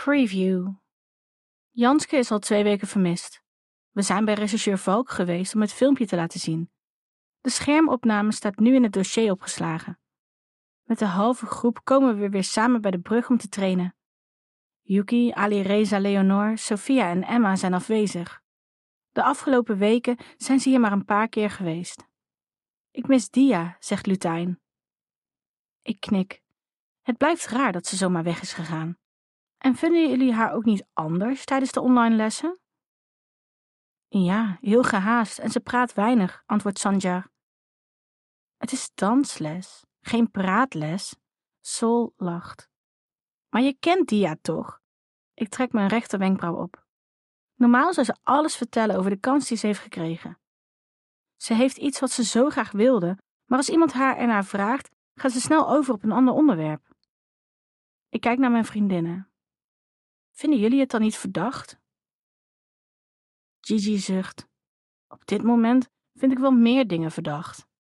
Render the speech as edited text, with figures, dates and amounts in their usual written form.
Preview. Janske is al 2 weken vermist. We zijn bij rechercheur Valk geweest om het filmpje te laten zien. De schermopname staat nu in het dossier opgeslagen. Met de halve groep komen we weer samen bij de brug om te trainen. Yuki, Alireza, Leonor, Sophia en Emma zijn afwezig. De afgelopen weken zijn ze hier maar een paar keer geweest. Ik mis Dia, zegt Lutijn. Ik knik. Het blijft raar dat ze zomaar weg is gegaan. En vinden jullie haar ook niet anders tijdens de online lessen? Ja, heel gehaast en ze praat weinig, antwoordt Sanjar. Het is dansles, geen praatles. Sol lacht. Maar je kent Dia toch? Ik trek mijn rechterwenkbrauw op. Normaal zou ze alles vertellen over de kans die ze heeft gekregen. Ze heeft iets wat ze zo graag wilde, maar als iemand haar ernaar vraagt, gaat ze snel over op een ander onderwerp. Ik kijk naar mijn vriendinnen. Vinden jullie het dan niet verdacht? Gigi zucht. Op dit moment vind ik wel meer dingen verdacht.